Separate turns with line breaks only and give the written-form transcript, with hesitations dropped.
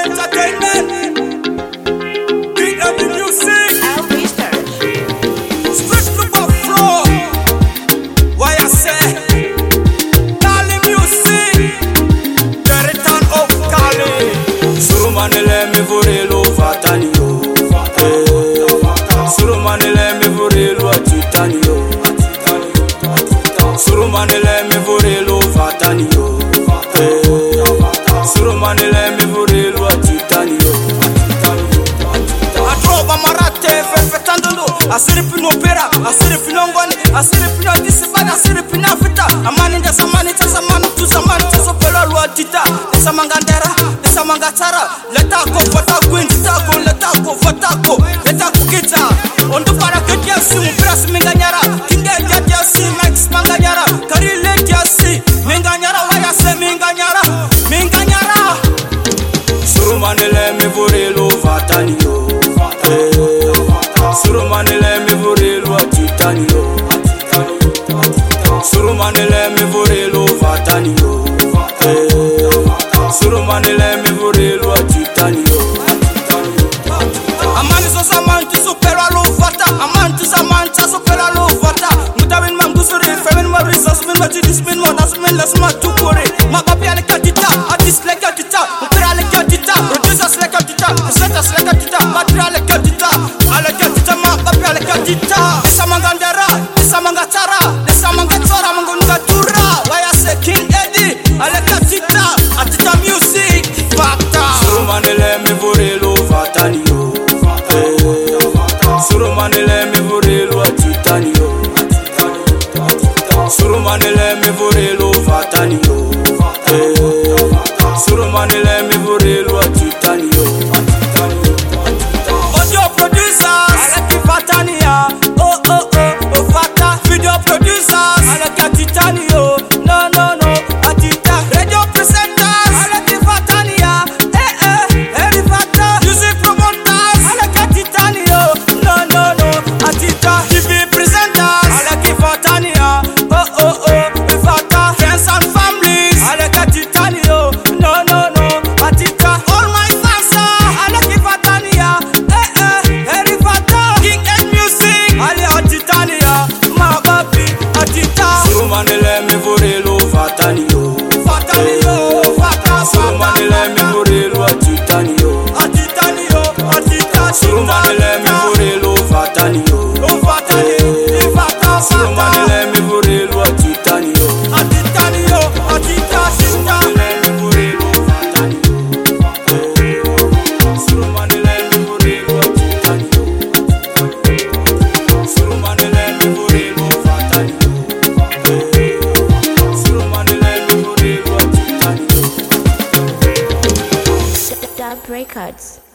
entertainment. Beat up the music. Street super flow. Why I say Kali music. The return of Kali. Surumanele me vorelo vatani yo. Surumanele me vorelo atitani yo. Surumanele me vorelo vatani yo. Surumanele me vorelo atitani yo. Atroba marate fefetandolo. Asiri pino pera, asiri pino ngoni, asiri pino disibana, asiri pino fita. Amani da samani ta samani tu samani ta sopelo luatita. Esa mangandera, esa mangatara. Leta ko vota gwinta ko, leta ko vota ko, leta ko kita. Ondo para ketia si mupras minganyara. Kinge jaja si max manganyara. Karile kiasi minganyara waya se minganyara, minganyara. Surumanele me vorelo vatani yo. Surumanele me vorelo atitani yo. Surumanele me vorelo vatani yo. Surumanele me vorelo atitani yo. Amani so samanti so pera lo vata. Amanti samanta so pera lo vata. Mutawin mangusuri femin marisa min matidis min monas min las matukore. Mapapi ale katita, artist le katita, opera le katita, producers le katita, presenters le katita, material le katita, ale katita mapapi ale katita. Esa mangandera, esa mangatara, esa mangatora mangungatura. Waya se King Eddie, ale katita, atita music, facta. Surumanele me vorelo vatani yo. Surumanele me vorelo atitani yo. Surumanele me vorelo vatani yo. Surumanele me vorelo atitani yo. Audio producers, alaki vatania. Oh oh oh, oh vata. Video producers, alaki atitani yo. No no no, atita. Radio presenters, alaki vatania. Eri vata. Music promoters, alaki atitani yo. No no no, atita. TV presenters, alaki vatania. Oh oh oh, vata. Friends and families, alaki atitani yo. No no no, atita. All my fans, alaki vatania. Eri vata. King and music, ali atitania. Mababi, atita. Surumanele me vorelo vatani yo. Vatani yo, vata. Surumanele me vorelo atitani yo. Atitani yo, atita. Surumanele me vorelo vatani yo. Vatani, vata. Surumanele me vorelo atitani yo. Atitani yo, atita. Surumanele me vorelo vatani yo. Surumanele me vorelo atitani yo. Surumanele me vorelo vatani yo. Surumanele me vorelo atitani yo.
Dub Records.